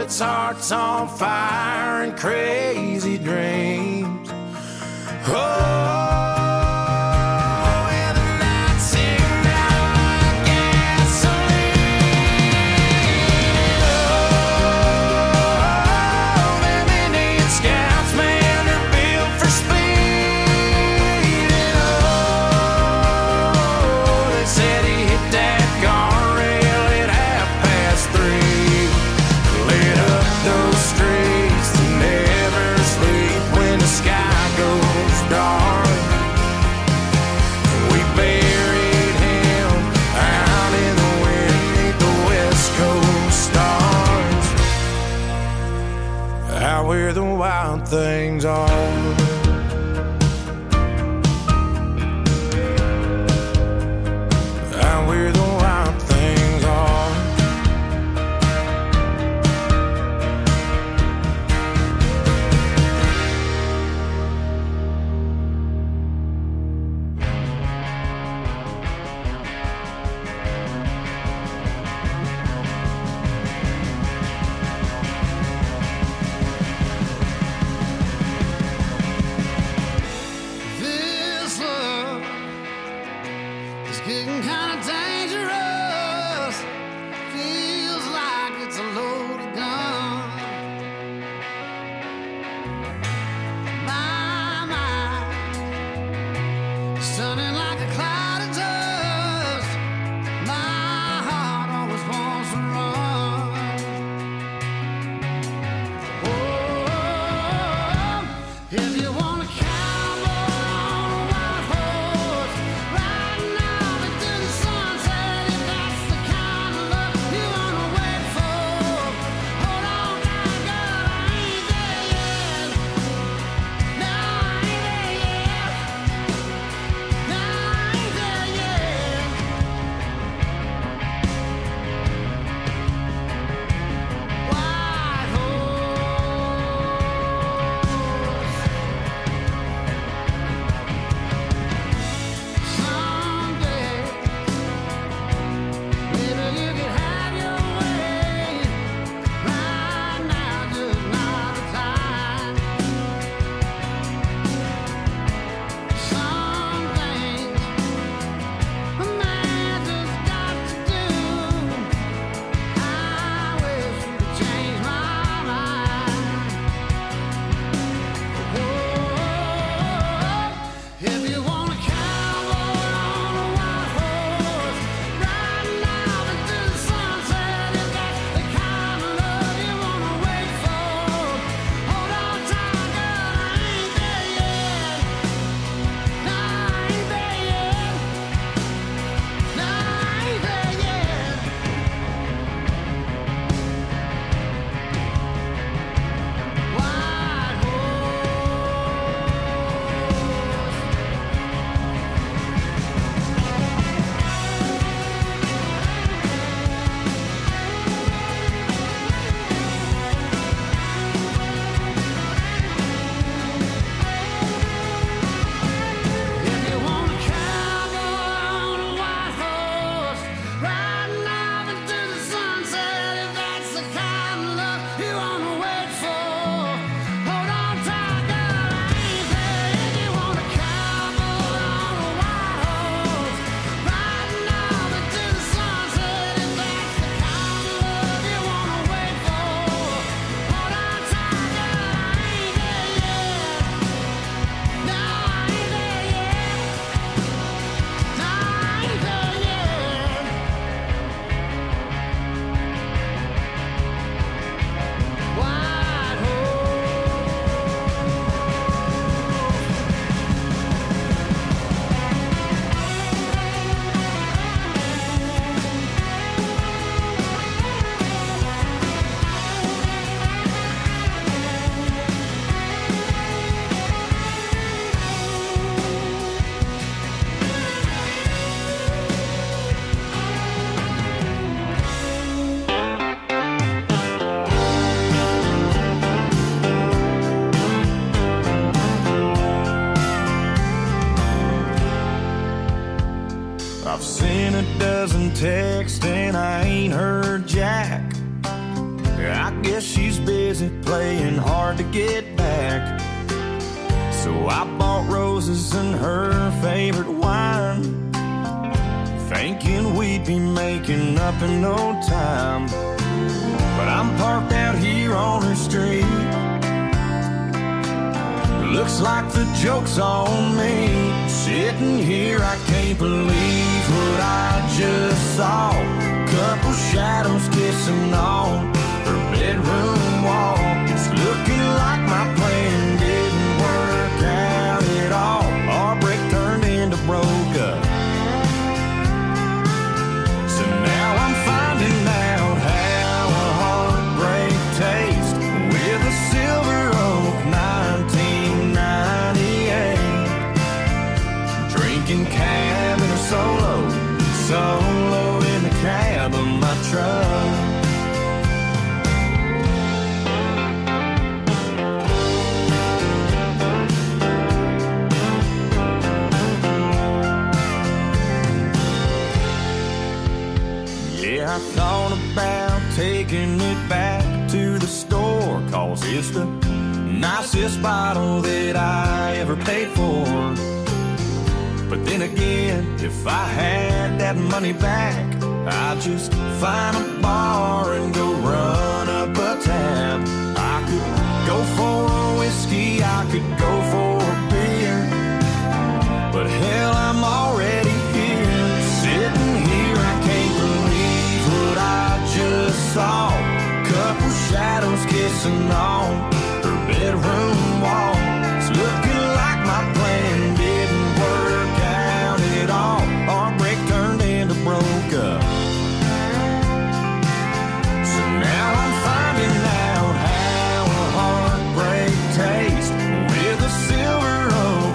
puts hearts on fire and crazy dreams. Oh. Where the wild things are. Out where the wild things are. Getting kind of dangerous. Feels like it's a loaded gun. My mind is turning like a cloud of dust. My heart always wants to run. Oh, if you want to I've seen a dozen texts and I ain't heard jack. I guess you busy playing hard to get back. So I bought roses and her favorite wine, thinking we'd be making up in no time. But I'm parked out here on her street. Looks like the joke's on me. Sitting here, I can't believe what I just saw. Couple shadows kissing on her bedroom wall. It's looking like my plan didn't work out at all. Our break turned into broke up. So now I'm finding out how a heartbreak tastes with a Silver Oak 1998. Drinking cab in a solo in the cab of my truck. Yeah, I thought about taking it back to the store, 'cause it's the nicest bottle that I ever paid for. But then again, if I had that money back, I'd just find a bar and go run up a tab. I could go for a whiskey, I could go for a beer, but hell, I'm already here. Sitting here, I can't believe what I just saw. Couple shadows kissing on her bedroom wall. It's looking like my plan didn't work out at all. Our break turned into broke up. So now I'm finding out how a heartbreak tastes with a Silver Oak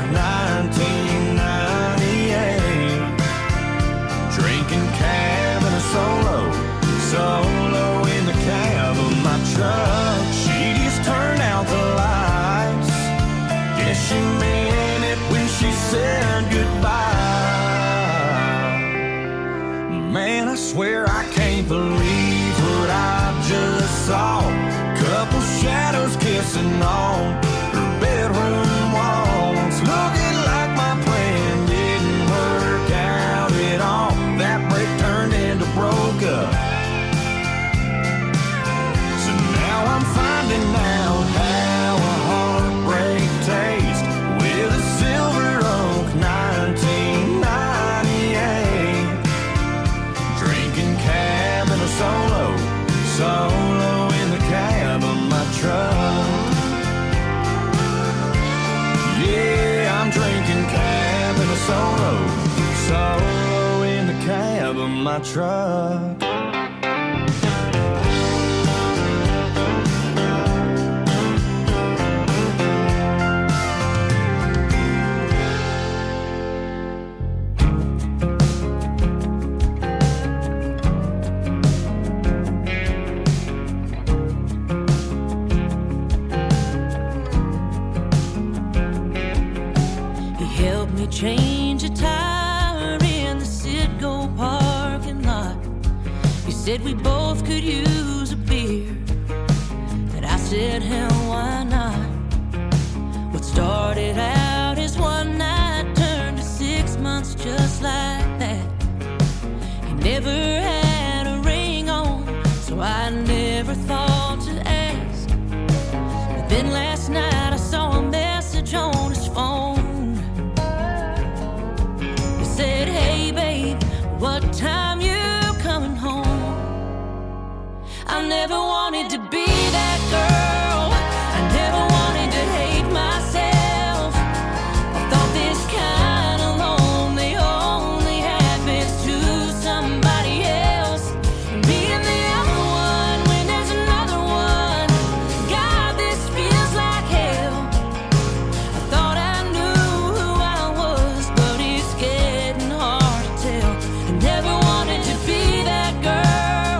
1998. Drinking cab and a solo in the cab of my truck. She just turned out the lights. Guess she meant it when she said goodbye. Man, I swear I can't believe what I just saw. Couple shadows kissing on her bedroom walls. Looking like my plan didn't work out at all. That break turned into broke up. So now I'm finding out how a heartbreak tastes with a Silver Oak 1998. Drinking cab and a solo in the cab of my truck. Yeah, I'm drinking cab and a solo in the cab of my truck. Change a tire in the Citgo parking lot. You said we both could use a beer, and I said, hell, why not? What started out as one night turned to 6 months just like that. He never had a ring on, so I never thought to ask. But then last night I saw a message on his phone. Said, hey babe, what time you coming home? I never wanted to be that girl. I never wanted to hate myself. I thought this kind of lonely only happens to somebody else. And being the other one when there's another one, God, this feels like hell. I thought I knew who I was, but it's getting hard to tell. I never wanted to be that girl.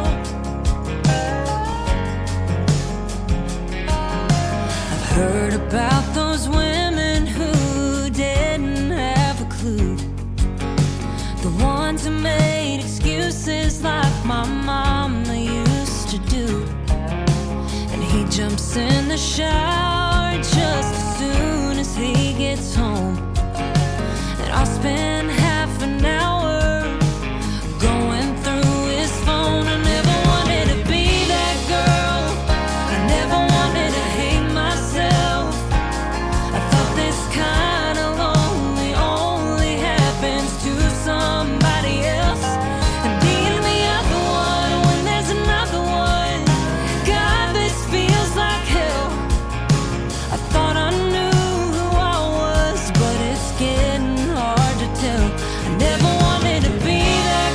I've heard about those women who didn't have a clue, the ones who made excuses like my mama used to do. And he jumps kiss in the shower just as soon as he gets home. And I'll spend half an hour going through his phone. I never wanted to be that girl. I never wanted to hate myself. I thought this kind of lonely only happens to somebody else. And being the other one when there's another one, God, this feels like hell. I thought I knew who I was, but it's getting hard to tell. I never wanted to be that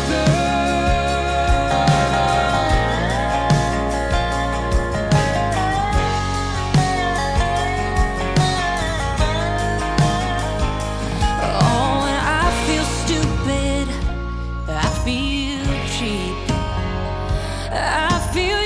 Oh, and I feel stupid, I feel cheap, I feel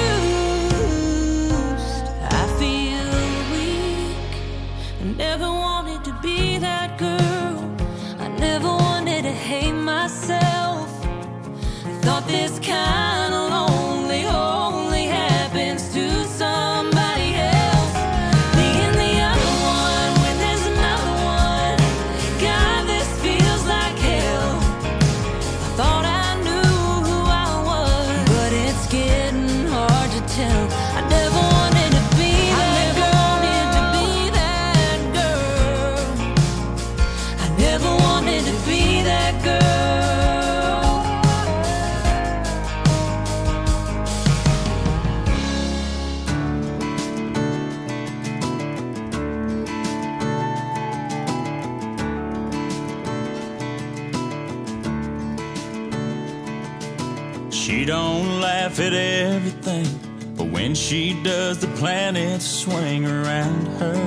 used, I feel weak. I never wanted to be that girl. I never wanted to hate myself. I thought this kind of lonely only happens to somebody else. Being the other one when there's another one, God, this feels like hell. I thought I knew who I was, but it's getting hard to tell. I never wanted to be that girl. I never wanted to be that girl. She don't laugh at everything, but when she does, the planets swing around her.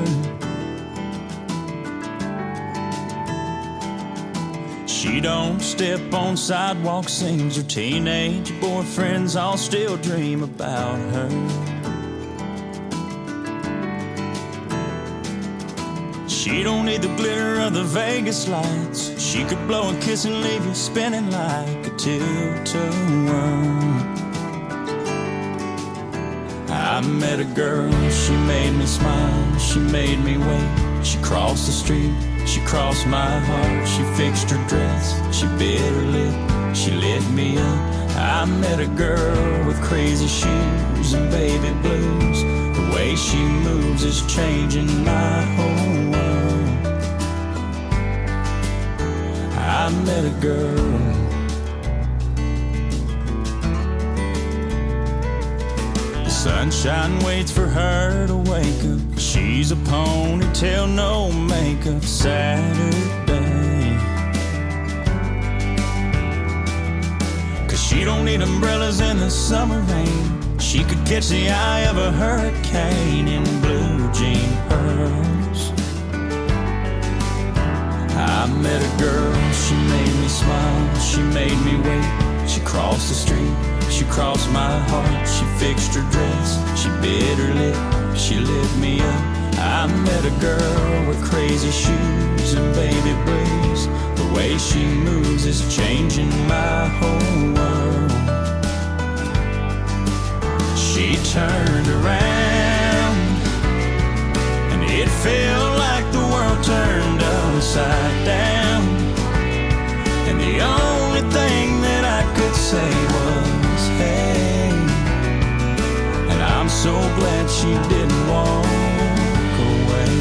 She don't step on sidewalks, seems her teenage boyfriends all still dream about her. She don't need the glitter of the Vegas lights. She could blow a kiss and leave you spinning like a tilt-a-whirl. I met a girl, she made me smile, she made me wait. She crossed the street, she crossed my heart. She fixed her dress, she bit her lip, she lit me up. I met a girl with crazy shoes and baby blues. The way she moves is changing my whole world. I met a girl. The sunshine waits for her to wake up. She's a ponytail, no makeup Saturday. 'Cause she don't need umbrellas in the summer rain. She could catch the eye of a hurricane in blue jean pearls. I met a girl, she made me smile, she made me wait. She crossed the street, she crossed my heart. She fixed her dress, she bit her lip, she lit me up. I met a girl with crazy shoes and baby blues. The way she moves is changing my whole world. She turned around and it felt like the world turned upside down. And the only thing that I could say was, hey. And I'm so glad she didn't walk away.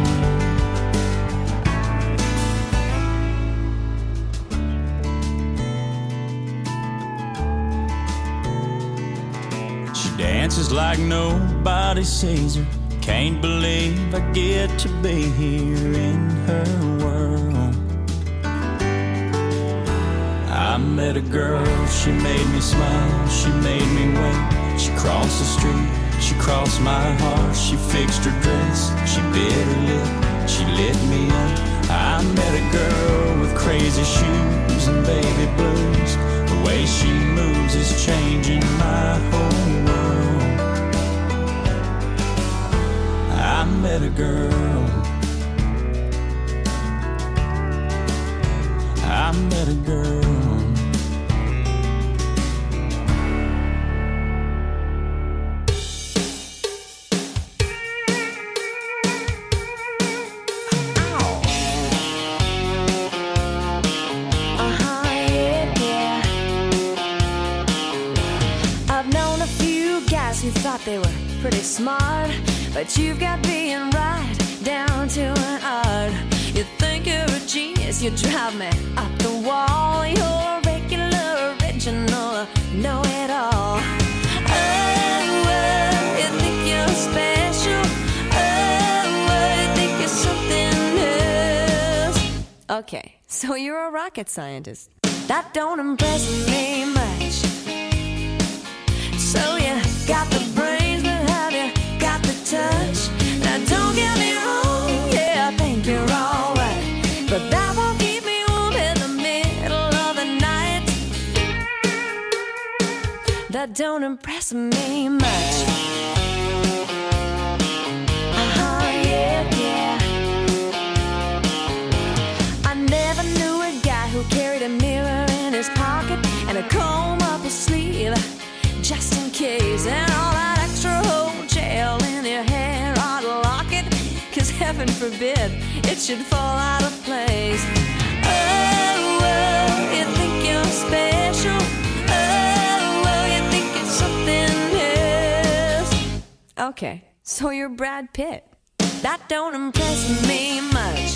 She dances like nobody sees her. Can't believe I get to be here in her world. I met a girl, she made me smile, she made me wait. She crossed the street, she crossed my heart. She fixed her dress, she bit her lip, she lit me up. I met a girl with crazy shoes and baby blues. The way she moves is changing my whole world. I met a girl. I met a girl. guys who thought they were pretty smart, but you've got being right down to an art. You think you're a genius, you drive me up the wall. You're a regular, original, know-it-all. Oh, you think you're special. Oh, you think you're something else. Okay, so you're a rocket scientist. That don't impress me much. So you got the brains, but have you got the touch? Now don't get me wrong, yeah, I think you're alright, but that won't keep me warm in the middle of the night. That don't impress me much. Yeah, yeah. I never knew a guy who carried a mirror in his pocket and a comb up his sleeve, just in case, and all that extra whole gel in your hair ought to lock it, 'cause heaven forbid it should fall out of place. Oh, you think you're special. Oh, you think it's something else. Okay, so you're Brad Pitt. That don't impress me much.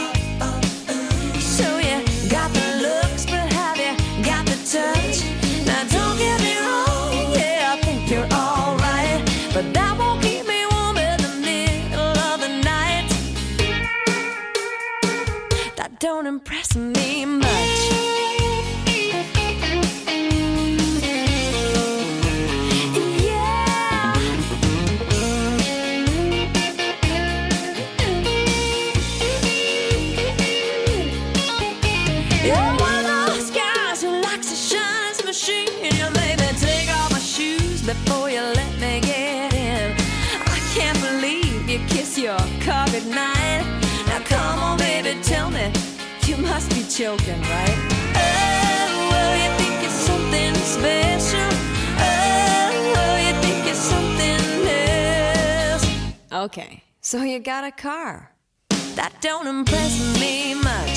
So you got the looks, but have you got the touch? Now don't get me wrong, yeah, I think you're alright, but that won't keep me warm in the middle of the night. That don't impress me much. You're one of those guys who likes to shine his machine. You maybe take off my shoes before you let me get in. I can't believe you kiss your car goodnight. Now come on, baby, tell me, you must be joking, right? Oh, you think it's something special. Oh, you think it's something else. Okay, so you got a car. That don't impress me much.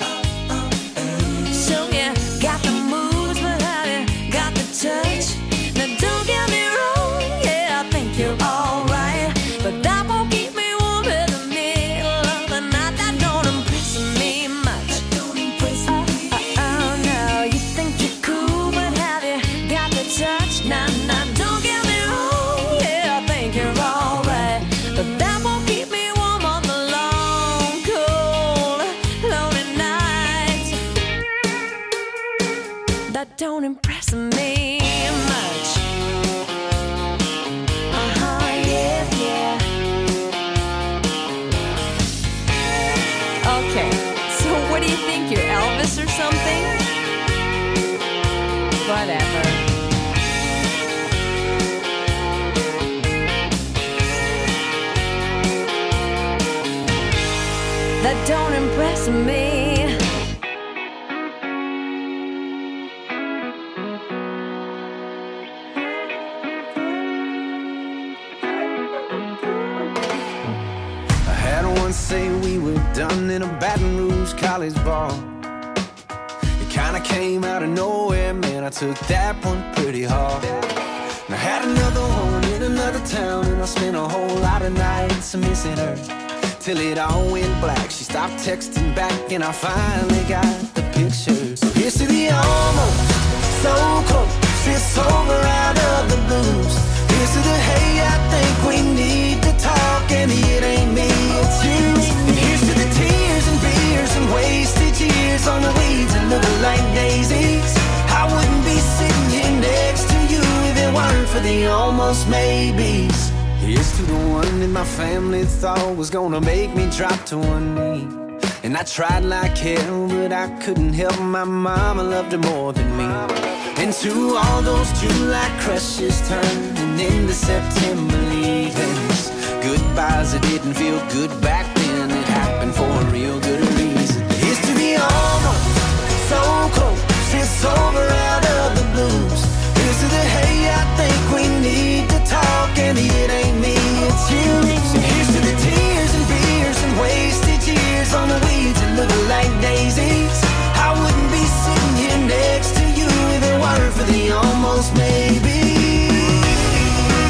So you got the moves, but have you got the touch? Now don't get me wrong, yeah, I think you're alright, but that won't keep me warm in the middle of the night. That don't impress me much. Oh, no, you think you're cool, but have you got the touch? Now, don't get me wrong, yeah, I think you're alright, but that won't keep me warm on the long, cold, lonely nights. That don't impress me much. Yeah, yeah. Okay, so what do you think, you're Elvis or something? Whatever. That don't impress me. Say we were done in a Baton Rouge college bar. It kinda came out of nowhere, man, I took that one pretty hard. And I had another one in another town, and I spent a whole lot of nights missing her, till it all went black. She stopped texting back, and I finally got the picture. So here's to the almost, so close, it's over out of the blues. Here's to the hey, I think we need to talk, and it ain't me, it's you. And here's to the tears and beers and wasted years on the weeds that look like daisies. I wouldn't be sitting here next to you if it weren't for the almost maybes. Here's to the one that my family thought was gonna make me drop to one knee. And I tried like hell, but I couldn't help my mama loved her more than me. And to all those July crushes turning into September leavings, goodbyes that didn't feel good back then, it happened for a real good reason. Here's to the almost, so close, it's over out of the blues. Here's to the hey, I think we need to talk, and it ain't me, it's you. So here's to the tears and beers and wasted years on the weeds that look like daisies. I wouldn't be sitting here next to you if it weren't for the almost maybe.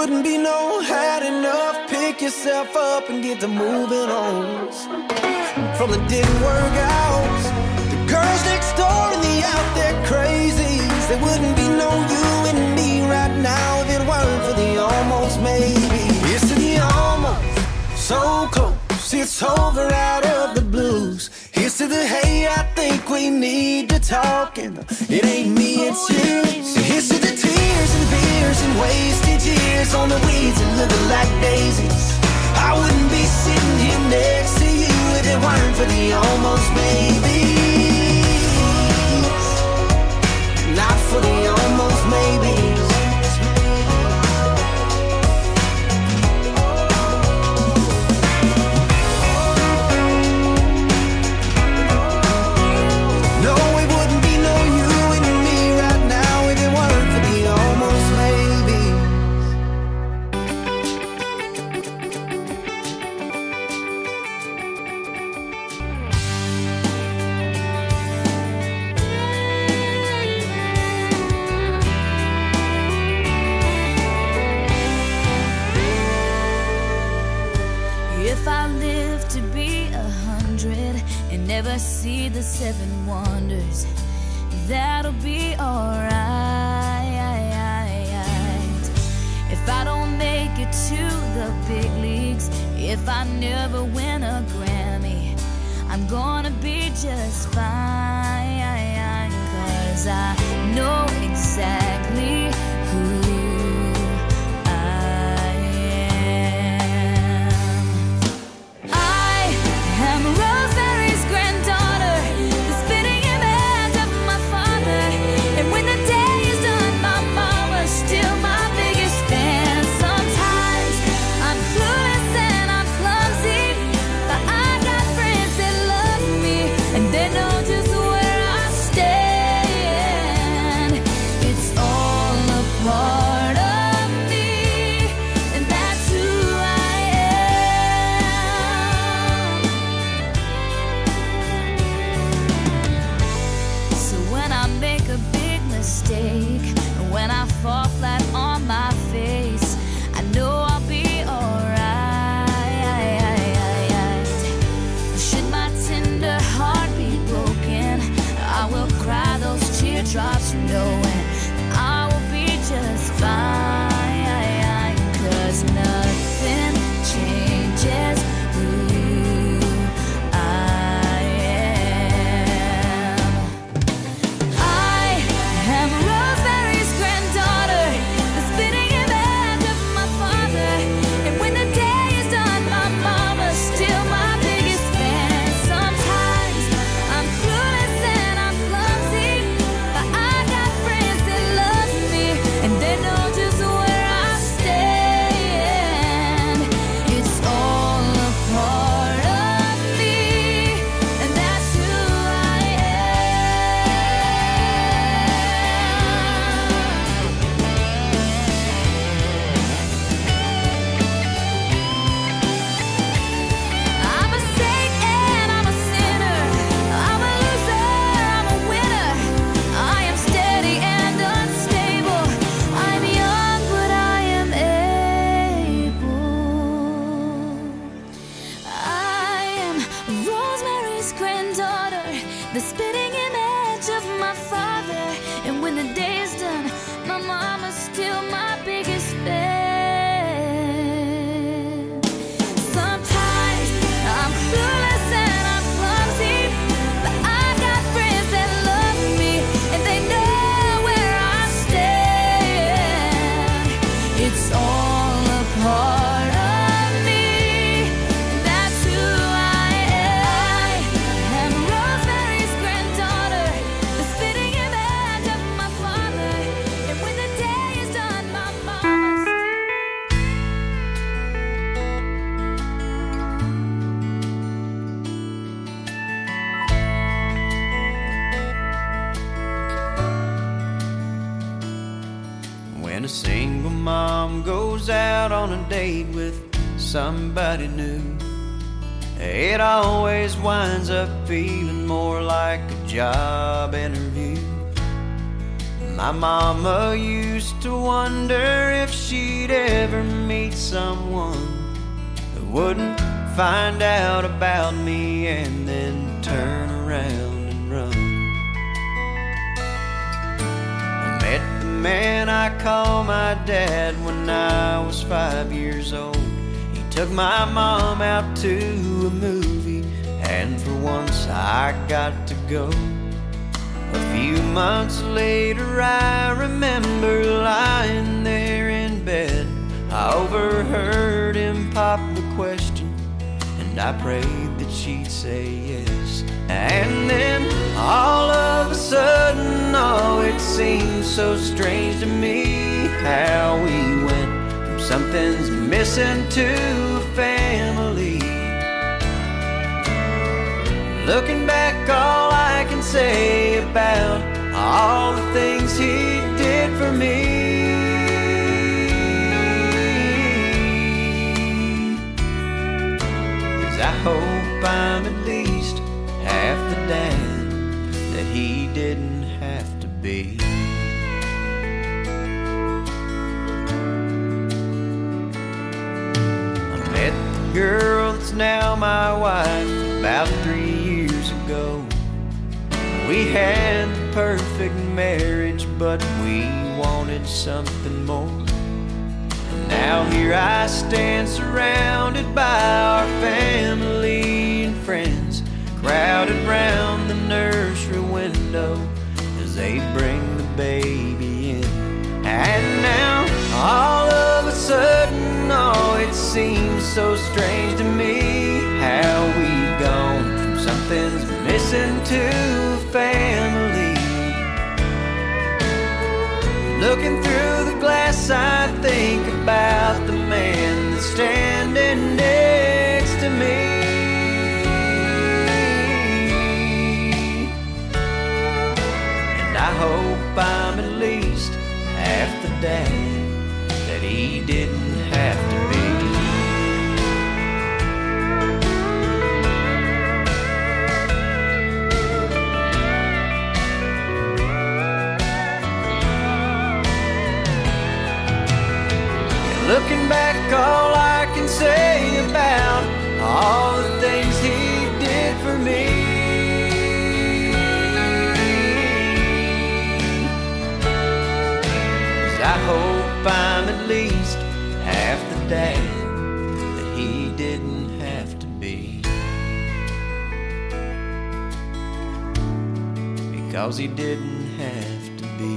wouldn't be no had enough. Pick yourself up and get to moving on. From the didn't work out, the girls next door and the out there crazies. There wouldn't be no you and me right now if it weren't for the almost maybe. It's to the almost, so close, it's over out of the blues. Here's to the hey, I think we need to talk, and it ain't me, it's you. So here's to the tears and beers and wasted years on the weeds and looking like daisies. I wouldn't be sitting here next to you if it weren't for the almost maybes. Not for the almost maybes. Never see the 7 wonders, that'll be alright. If I don't make it to the big leagues, if I never win a Grammy, I'm gonna be just fine, 'cause I know exactly who I am. I am Rosemary's granddaughter, the spitting image of my father. And when the day is done, my mama's still my biggest fan. Sometimes I'm clueless and I'm clumsy, but I got friends that love me, and they know just where I stand. It's all a part of me, and that's who I am. So when I make a big mistake, and when I fall flat on my face, I know I'll be alright. Should my tender heart be broken, I will cry those teardrops knowing I will be just fine, 'cause nothing changes who I am. I am Rosemary's granddaughter, the spitting image of my father. And when the day is done, my mama's still my biggest fan. Sometimes I'm clueless and I'm clumsy, but I got friends that love me, and they know just where I stand. It's all a part of me, and that's who I am. I'm a saint and I'm a sinner. I'm a loser, I'm a winner. I am steady and unstable. I'm young, but I am able. I am Rosemary's granddaughter, the spitting image of my father. And when the day is done, my mama's still my biggest fan. Sometimes I'm clueless and I'm clumsy, but I got friends that love me, and they know where I stand. It's all a part of me, and that's who I am. I'm Rosemary's granddaughter, the spitting image of my father. And when the day is done, my mama's When a single mom goes out on a date with somebody new, it always winds up feeling more like a job interview. My mama used to wonder if she'd ever meet someone that wouldn't find out about me and then turn around and run. I met the man I call my dad when I was 5 years old. He took my mom out to a movie, and for once I got to go. A few months later I remember lying there in bed. I overheard him pop the question, and I prayed that she'd say yes. And then all of a sudden, oh, it seemed so strange to me how we went from something's missing to a family. Looking back, all I can say about all the things he did for me is I hope I'm at least half the dad that he didn't have to be. I met the girl that's now my wife about 3 years ago. We had the perfect marriage, but we wanted something more. And now here I stand surrounded by our family and friends, crowded round the nursery window as they bring the baby in. And now all of a sudden, oh, it seems so strange to me how we've gone from something's missing to a family. Looking through the glass, I think about the man that's standing next to me. And I hope I'm at least half the dad that he didn't have to be. Looking back, all I can say about all the things he did for me is I hope I'm at least half the dad that he didn't have to be, because he didn't have to be.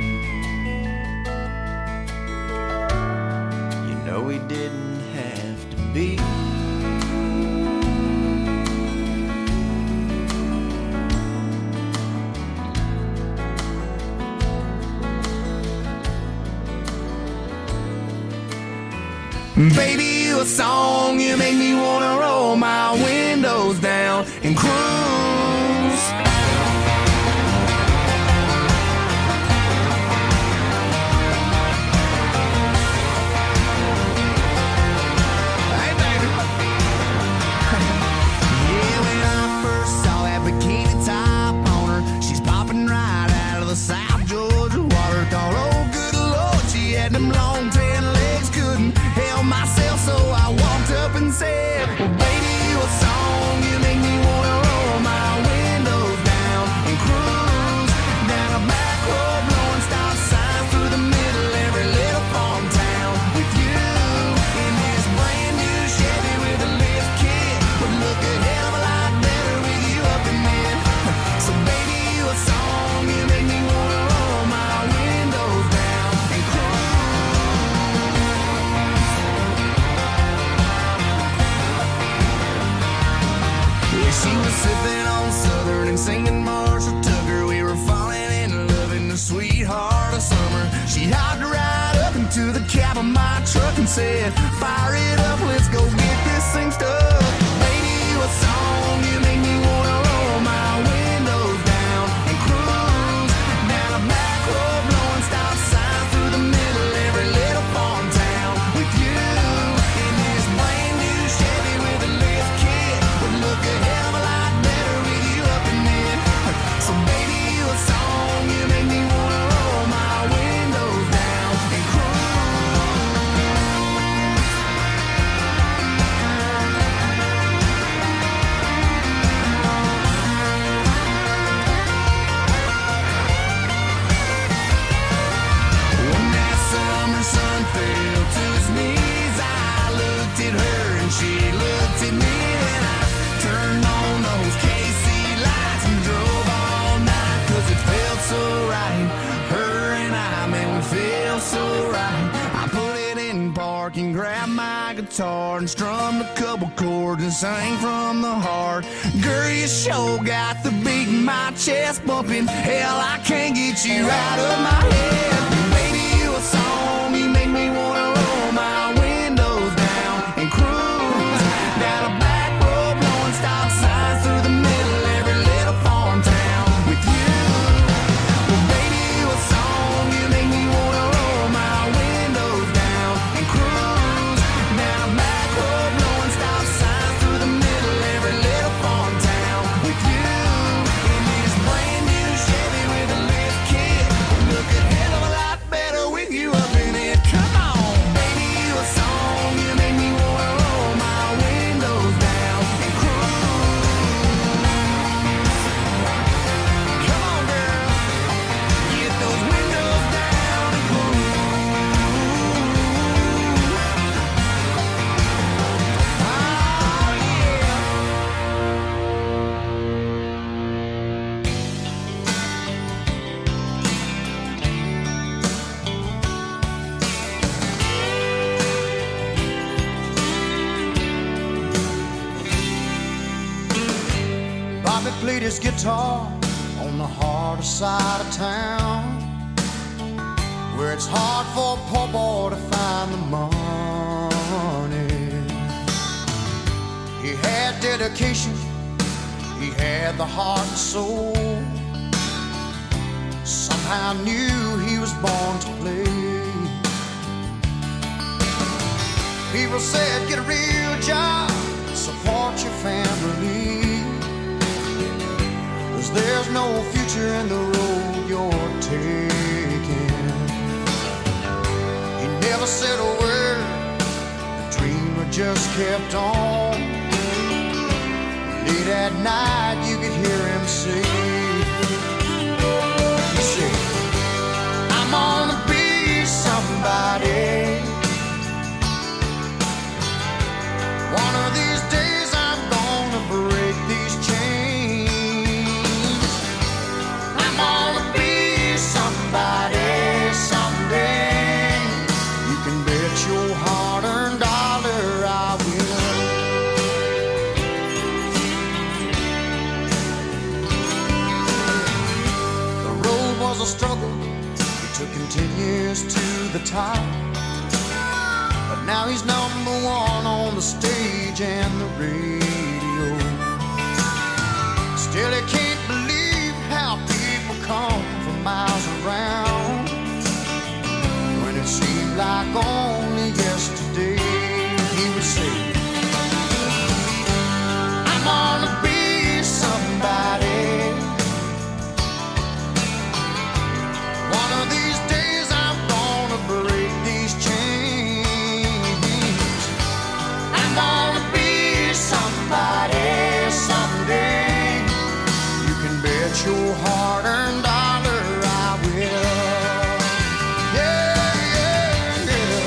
No, he didn't have to be. Baby, you a song, you make me wanna roll my windows down and cruise. South Georgia water thought, oh good Lord, she had them long tan legs, couldn't help myself, so I walked up and said, well baby, you a song, you make me wanna roll my windows down and cruise down a back road, blowing stop signs through the middle every little farm town with you in this brand new Chevy with a lift kit, would look a hell of a lot better with you up in it. So baby, you a song, you make me wanna roll my windows down and cruise. Yeah, she was sipping on Southern and singing Marshall Tucker. We were falling in love in the sweetheart of summer. She hopped right up into the cab of my truck and said, fire it up, let's go get this thing stuck. Baby, you a song, you make me wanna roll my windows down and cruise down a back road, blowing stop signs through the middle every little farm town with you in this brand new Chevy with a lift kit, would look a hell of a lot better with you up in it. So baby, you a song, you make me wanna roll She looked at me and I turned on those KC lights and drove all night, 'cause it felt so right. Her and I, man, we feel so right. I put it in park and grabbed my guitar and strummed a couple chords and sang from the heart. Girl, you sure got the beat in my chest bumping. Hell, I can't get you out of my head. Baby, you a song, you make me wanna roll my windows down and cruise down a back road, blowing stop signs through the middle of every little farm town with you. Well, baby, you a song, you make me wanna roll my windows down and cruise down a back road, blowing stop signs through the middle of every little farm town with you. In this brand new Chevy with a lift kit, look a hell of a lot better with you up in it. Come on, baby, you a song, you make me wanna roll my windows down and cruise. Come on, girl, get those windows down and cruise. Oh, yeah. Bobby played his guitar on the harder side of town, where it's hard for a poor boy to find the money. He had dedication, he had the heart and soul. Somehow knew he was born to play. People said, get a real job, support your family, 'cause there's no future in the road you're taking. He never said a word, the dreamer just kept on. Late at night you could hear him say, he said, I'm gonna be somebody. One of these days I'm gonna break these chains. I'm gonna be somebody someday. You can bet your hard-earned dollar I will. The road was a struggle, it took him 10 years to the top, but now he's number one on the stage and the radio. Still he can't believe how people come from miles around, when it seemed like only yesterday he would say, I'm gonna be somebody. One of these days I'm gonna break these chains. I'm gonna be somebody someday. You can bet your hard-earned dollar I will. Yeah, yeah, yeah.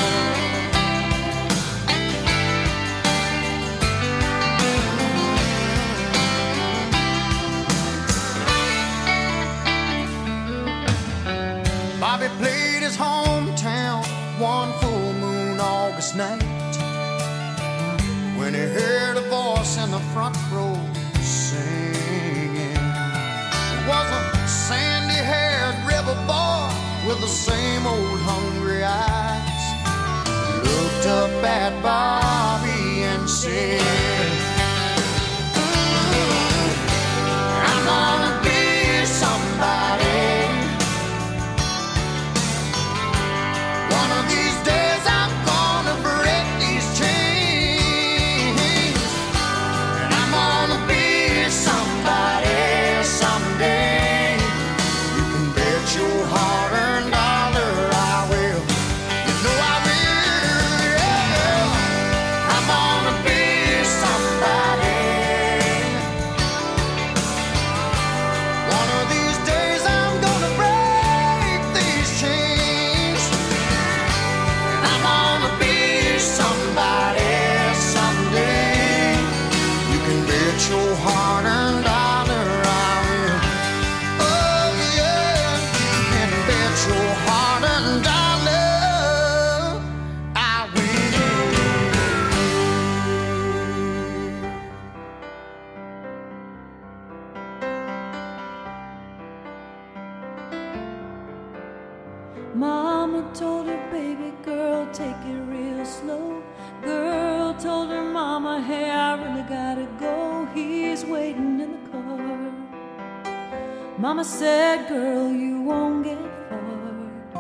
Bobby played his hometown one full moon August night, when he heard a voice in the front row singing. It was a sandy-haired rebel boy with the same old hungry eyes. He looked up at Bobby and said, I'm gonna be somebody. One of these days I'm gonna break these chains, and I'm gonna be somebody someday. You can bet your hard-earned dollar I will. You know I will, yeah. waiting in the car. Mama said, girl, you won't get far.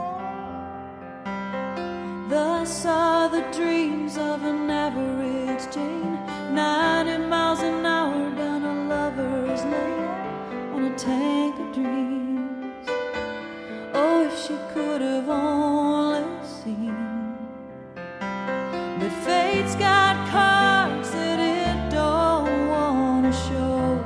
Thus are the dreams of an average Jane, 90 miles an hour down a lover's lane on a tank of dreams. Oh, if she could have only seen that fate's got cards that it don't want to show,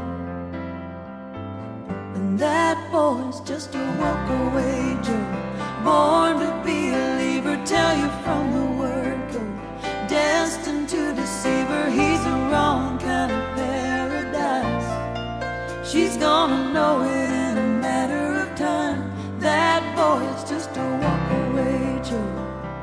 and that boy's just a walk-away Joe, born to be a leaver, tell you from the word go, destined to deceive her. He's the wrong kind of paradise. She's gonna know it in a matter of time. That boy's just a walk-away Joe.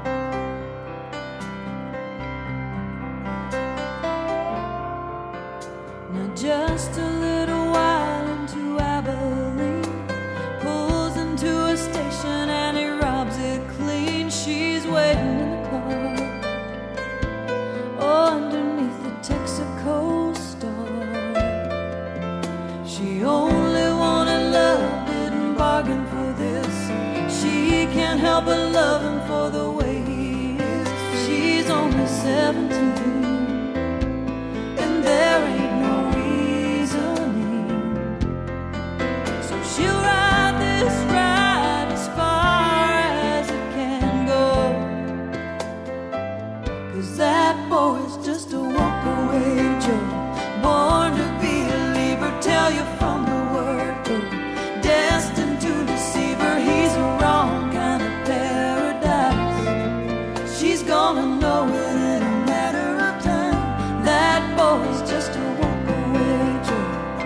Now just a little while into Abilene, pulls into a station and he robs it clean. She's waiting in the car, oh, underneath the Texaco star. She only wanted love, didn't bargain for this. She can't help but love him for the way he is. She's only 17, and there ain't no reasoning. So she'll ride this ride as far as it can go, 'cause that boy's just a walk-away Joe, born to be a leaver, tell you from the word go, destined to deceive her. He's a wrong kind of paradise. She's gonna know it in a matter of time. That boy's just a walk-away Joe.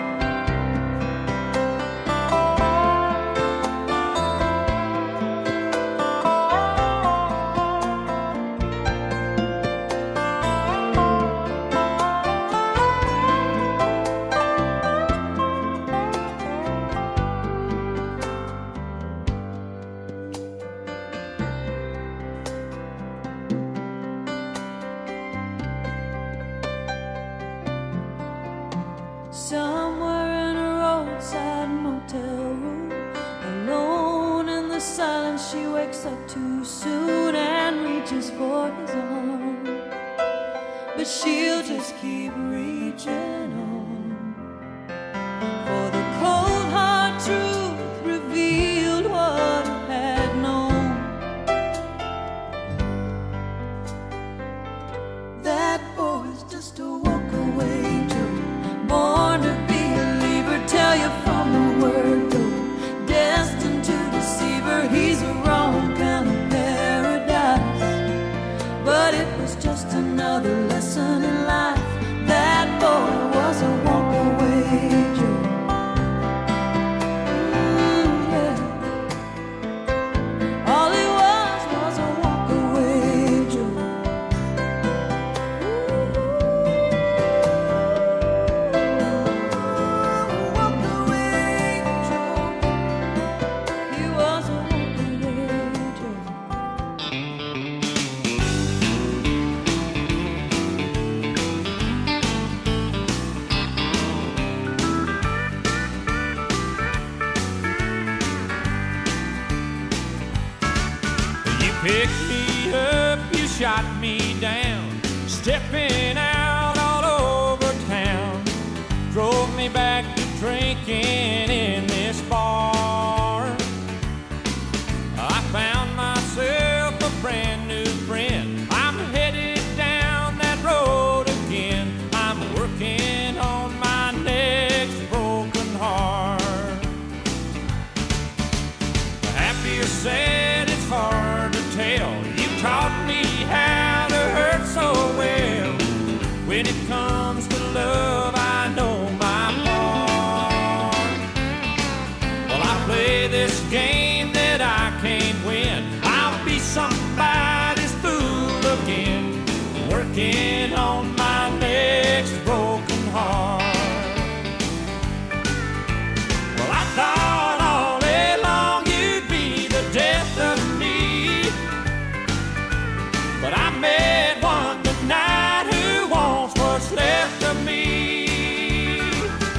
Somewhere in a roadside motel room, alone in the silence, she wakes up too soon and reaches for his arm. But she'll just keep reaching on, for the cold hard truth revealed what he had known. That boy's just a walk-away Joe, born to be a leaver, tell you from the word go, destined to deceive her. He's a wrong kind of paradise, but it was just another lesson in life. That boy was a walk-away Joe. Yeah. All he was a walk-away Joe. He was a walk-away Joe. You picked me up, you shot me down, stepping out all over town. Drove me back to drinking in this bar. I found myself a brand new friend. I'm headed down that road again. I'm working on my next broken heart. Happy or sad, it's hard to tell. You taught me how to hurt so well. When it comes to love, I know my part. Well, I play this game that I can't win. I'll be somebody's fool again, working on my next broken heart. Well, I thought all along you'd be the death of me, but I met one tonight who wants what's left of me.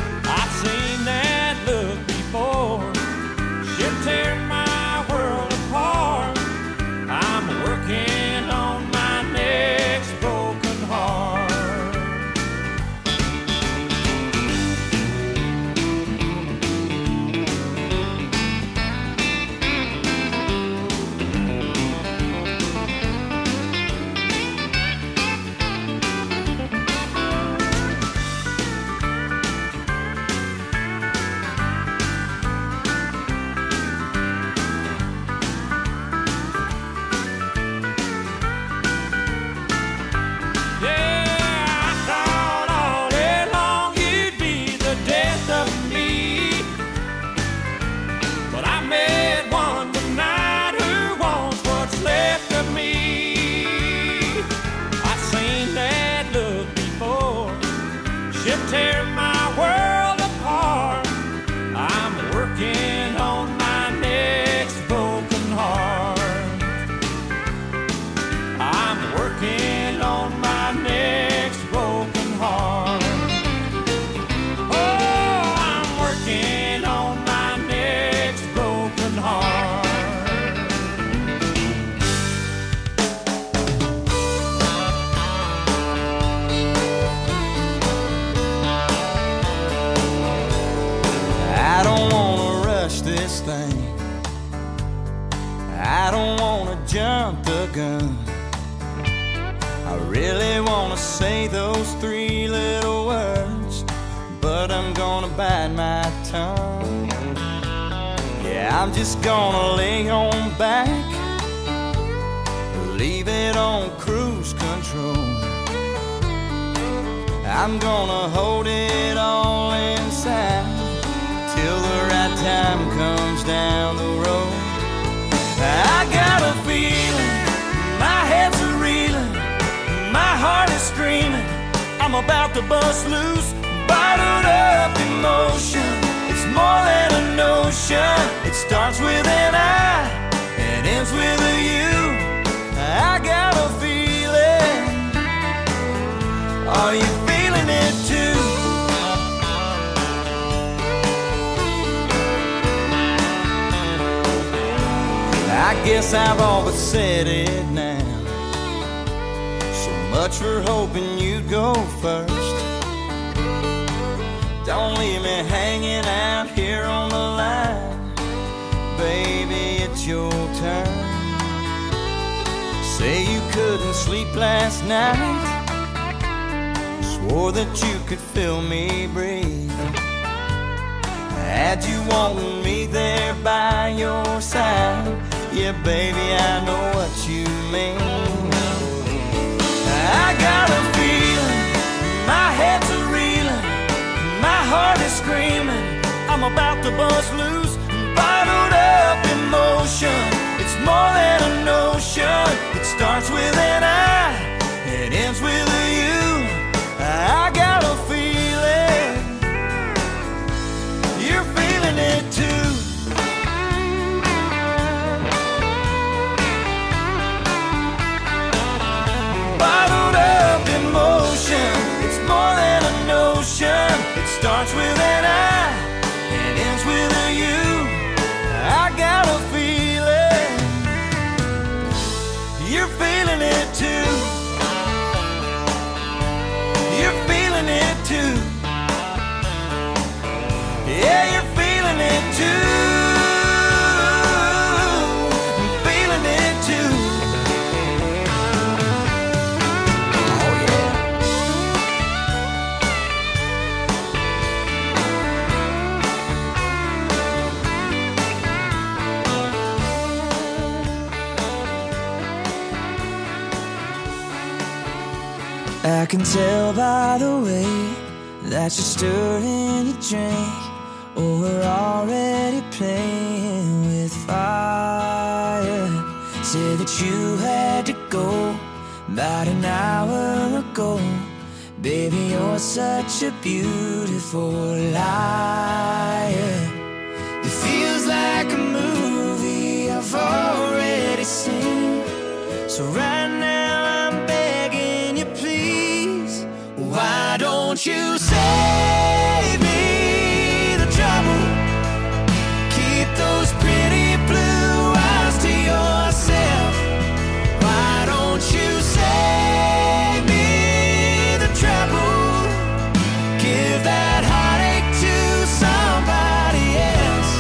really wanna say those three little words, but I'm gonna bite my tongue. Yeah, I'm just gonna lay on back, leave it on cruise control. I'm gonna hold it all inside till the right time comes down the road. I got a feeling, my head's a reeling, my heart is screaming, I'm about to bust loose, bottled up emotion. It's more than a notion. It starts with an I and ends with a you. I got a feeling. Are you feeling it too? I guess I've all but said it now. So much for hoping you'd go first. Don't leave me hanging out here on the line. Baby, it's your turn. Say you couldn't sleep last night, swore that you could feel me breathe. Had you wanting me there by your side, yeah, baby, I know what you mean. I got a feeling, my head's a reeling, my heart is screaming, I'm about to bust loose, bottled up emotion. It's more than a notion. It starts with an I, it ends with a you. I got a feeling, you're feeling it too. Bottled up emotion. It's more than a notion. It starts with an I, it ends with a you. I got a feeling, you're feeling it too. You're feeling it too. Yeah, you're feeling it too. I'm feeling it too. Oh yeah. I can tell by the way that you're stirring your drink, oh, we're already playing with fire. Said that you had to go about an hour ago. Baby, you're such a beautiful liar. It feels like a movie I've already seen. So right now I'm begging you, please, why don't you save me the trouble? Keep those pretty blue eyes to yourself. Why don't you save me the trouble? Give that heartache to somebody else.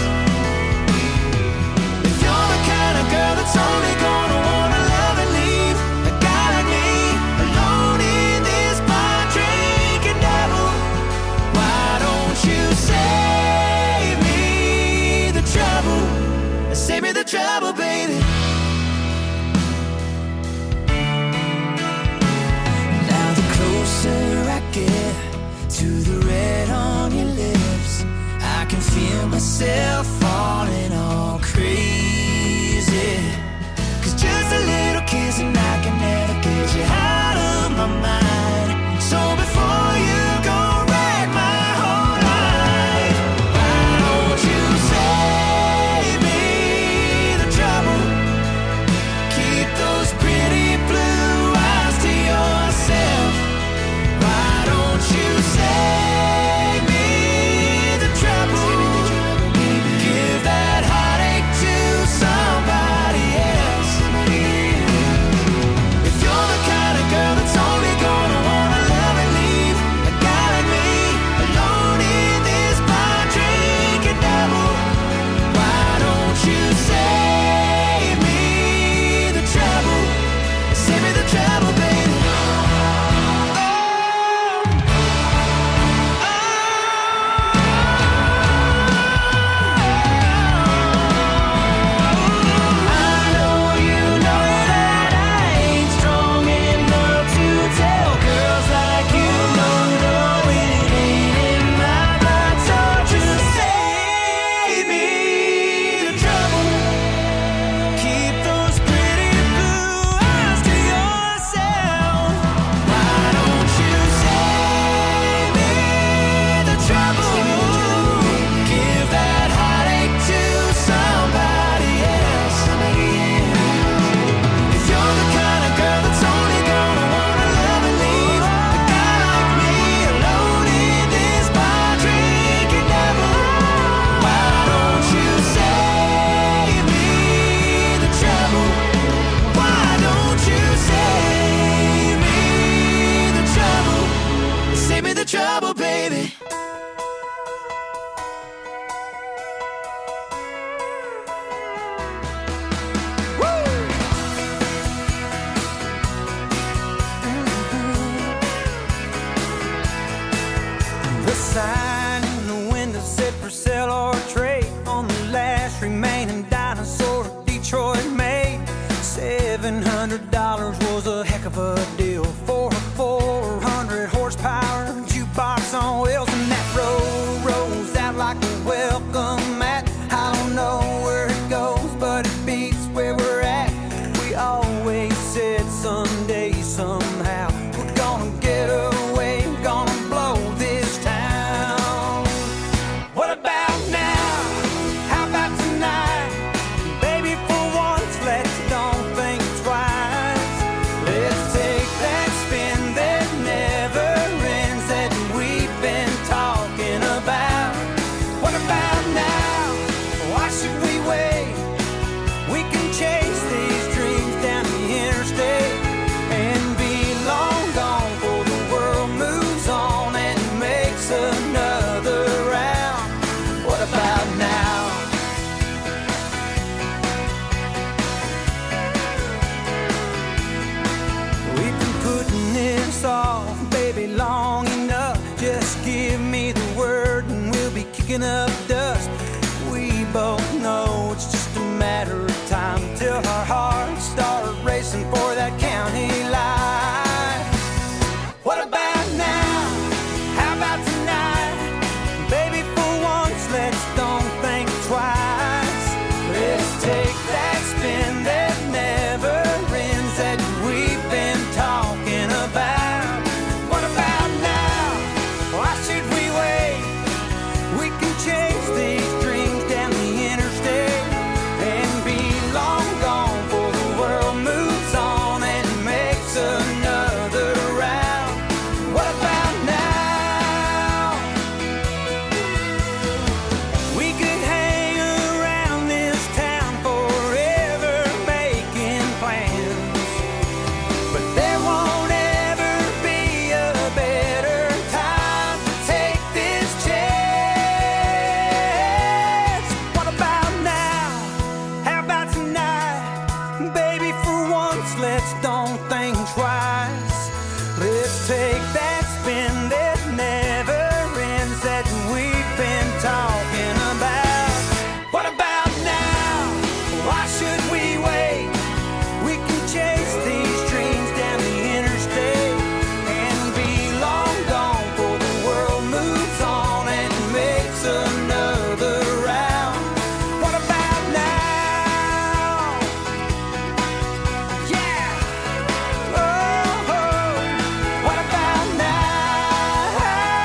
If you're the kind of girl that's only gonna wanna love and leave a guy like me alone in this bar drinking double, why don't you save me the trouble? Save me the trouble, baby. Now the closer I get to the red on your lips, I can feel myself falling all crazy. 'Cause just a little kiss and I can never get you out of my mind. So before you go wreck my whole life, why don't you save me the trouble? Keep those pretty blue eyes to yourself. Why don't you save me the trouble? Give The sign in the window said for sale or trade on the last remaining dinosaur Detroit made. $700 was a heck of a deal for a 400 horsepower jukebox on wheels, and that road rolls out like a welcome mat. I don't know where it goes, but it beats where we're at. We always said someday, somehow, we're gonna get away, gonna blow this town. What about now? How about tonight? Baby, for once, let's don't think twice. Let's take that spin that never ends that we've been talking about. What about now? Why should we wait? We can chase these dreams down the interstate and be long gone before the world moves on and makes another round. What about now? We've been putting this off, baby, long enough. Just give me the word and we'll be kicking up dust. We both know it's just a matter of time till our hearts start racing for that county line. What about now? How about tonight? Baby, for once, let's don't think twice. Let's take that spin that never ends that we've been talking about. What about now? Why should we wait? We can chase these dreams down the interstate and be long gone before the world moves on and makes another round. What about now? We could hang around this town forever making plans, but there won't ever be a better time to take this chance. What about now? How about tonight? Baby, for once, let's don't think twice. Let's take that spin that never ends that we've been talking about. What about now? Why should we wait? We can chase these dreams down the interstate and be long gone before the world moves on and makes another round. What about now? Yeah. Oh, what about now?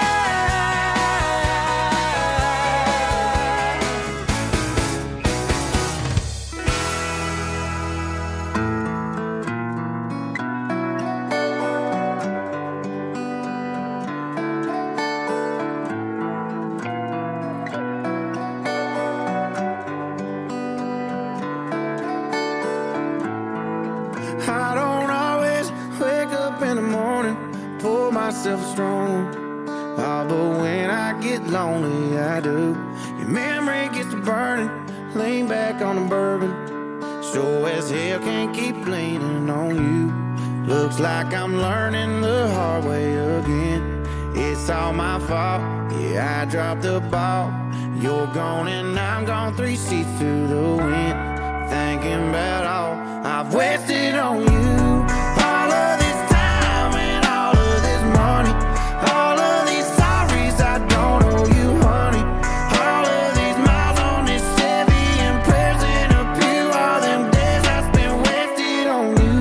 I don't always wake up in the morning, pour myself a strong one. Oh, but when I get lonely, I do. Your memory gets to burning, lean back on the bourbon. Sure as hell can't keep leaning on you. Looks like I'm learning the hard way again. It's all my fault, yeah, I dropped the ball. You're gone and I'm gone, 3 seats to the wind. Thinking about all I've wasted on you. All of this time and all of this money. All of these sorries I don't owe you, honey. All of these miles on this Chevy and prayers in a pew. All them days I spent wasted on you.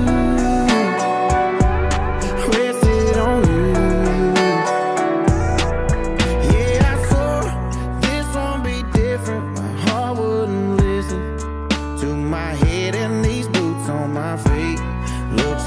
Wasted on you. Yeah, I swore this won't be different. My heart wouldn't listen to my head and these boots on my feet. Look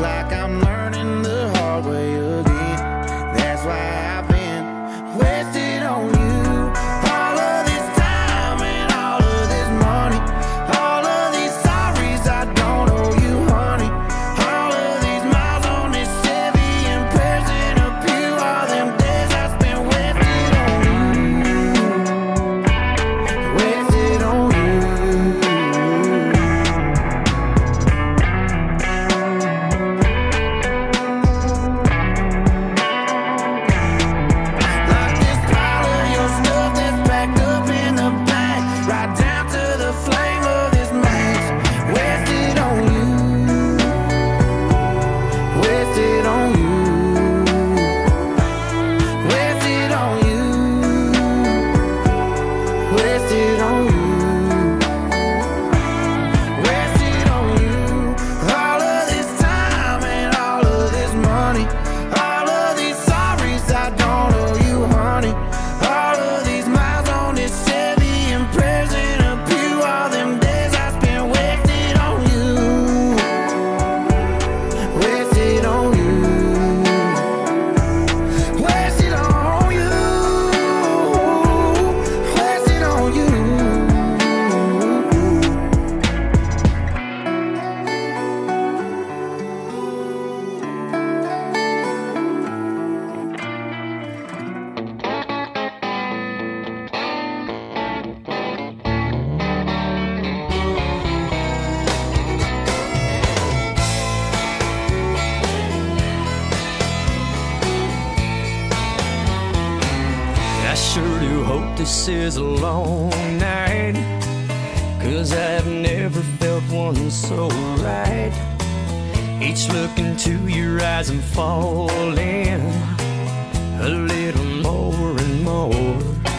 I sure do hope this is a long night, 'cause I've never felt one so right. Each look into your eyes I'm falling a little more and more.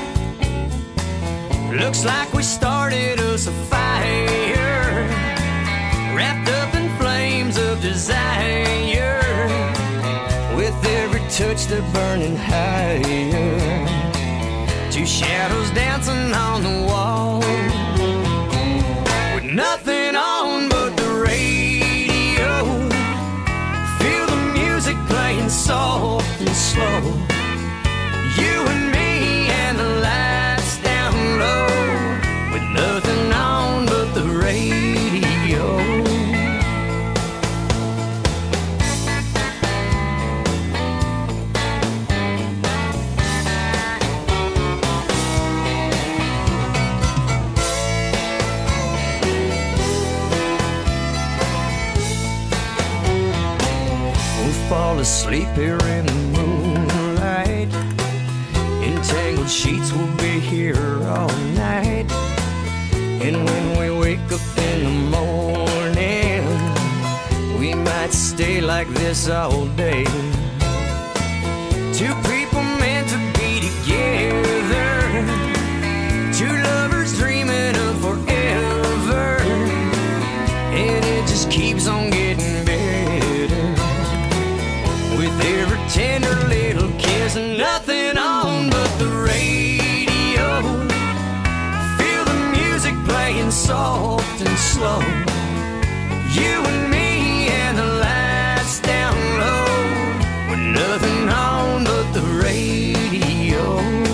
Looks like we started us a fire, wrapped up in flames of desire. With every touch they're burning higher, two shadows dancing on the wall, with nothing on but the radio. Feel the music playing soft and slow. You and me and the lights down low, with nothing on but the radio. Fall asleep here in the moonlight. Entangled sheets will be here all night. And when we wake up in the morning, we might stay like this all day. Two people meant to be together, two lovers dreaming of forever, and it just keeps on getting better. With every tender little kiss and nothing on but the radio. Feel the music playing soft and slow. You and me and the lights down low, with nothing on but the radio.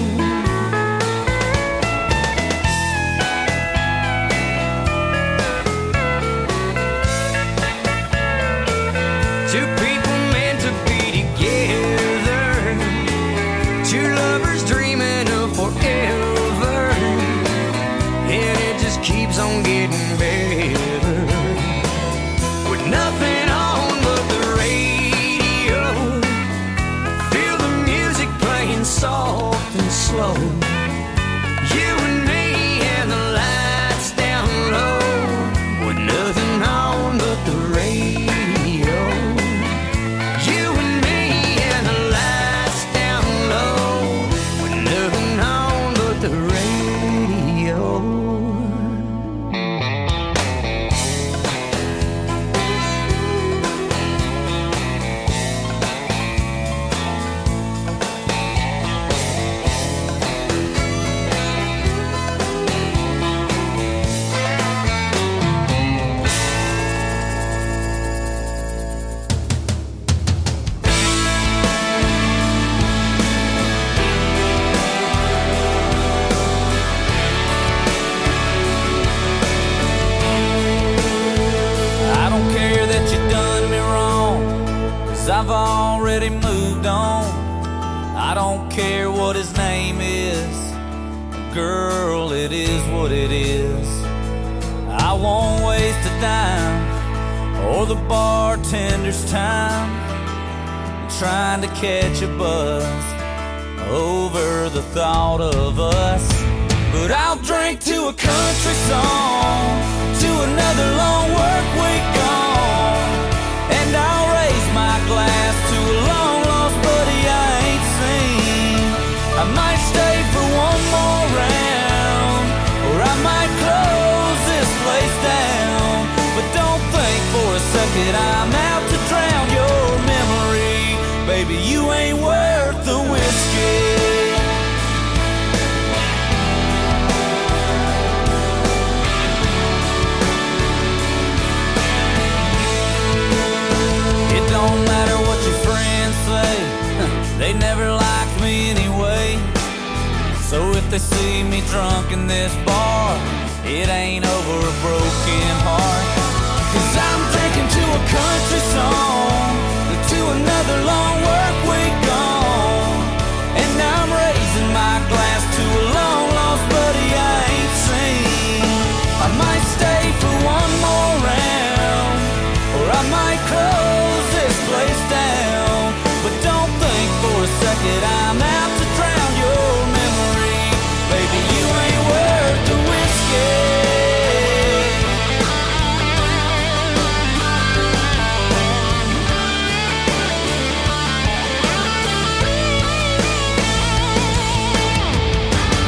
Two people meant to be together, two lovers dreaming of forever, and it just keeps on getting better. With nothing on but the radio. Feel the music playing soft and slow. You and me and the lights down low, with nothing on but the radio. You and me and the lights down low, with nothing on but the radio. I've already moved on. I don't care what his name is, girl, it is what it is. I won't waste a dime or the bartender's time trying to catch a buzz over the thought of us. But I'll drink to a country song, to another long work week gone, and I'll raise my glass to a long lost buddy I ain't seen. I might stay for one more round, or I might close this place down. But don't think for a second I'm out to drown your memory. Baby, you ain't worth the whiskey. Don't matter what your friends say, they never liked me anyway. So if they see me drunk in this bar, it ain't over a broken heart. 'Cause I'm drinking to a country song, to another long work week gone, and I'm raising my glass to a long lost buddy I ain't seen. I might stay for one more round, or I might close this place down. But don't think for a second I'm out to